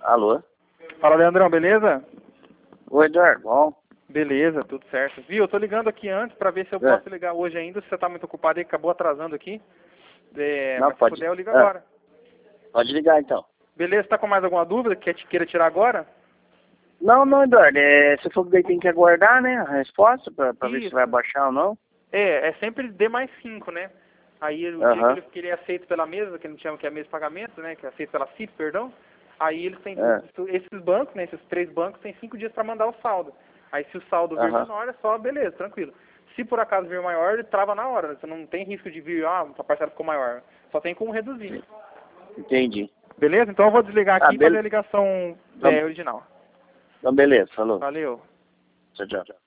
Alô? Fala, Leandrão, beleza? Oi, Eduardo, bom? Beleza, tudo certo. Viu, eu tô ligando aqui antes pra ver se eu posso ligar hoje ainda, se você tá muito ocupado aí, acabou atrasando aqui. Não, Mas pode. se puder, eu ligo agora. Pode ligar, então. Beleza, tá com mais alguma dúvida que queira tirar agora? Não, Eduardo, você falou que daí tem que aguardar, né, a resposta pra ver se Isso. vai baixar ou não. É sempre D mais 5, né? Aí o dia que ele é aceito pela mesa, que a gente chama que é mesa de pagamento, né? Que é aceito pela CIP, perdão. Aí eles têm, esses bancos, né? Esses 3 bancos têm 5 dias para mandar o saldo. Aí se o saldo vir menor, é só beleza, tranquilo. Se por acaso vir maior, ele trava na hora. Você não tem risco de vir, a parcela ficou maior. Só tem como reduzir. Entendi. Beleza? Então eu vou desligar aqui e fazer a ligação original. Então, beleza, falou. Valeu. Tchau, tchau.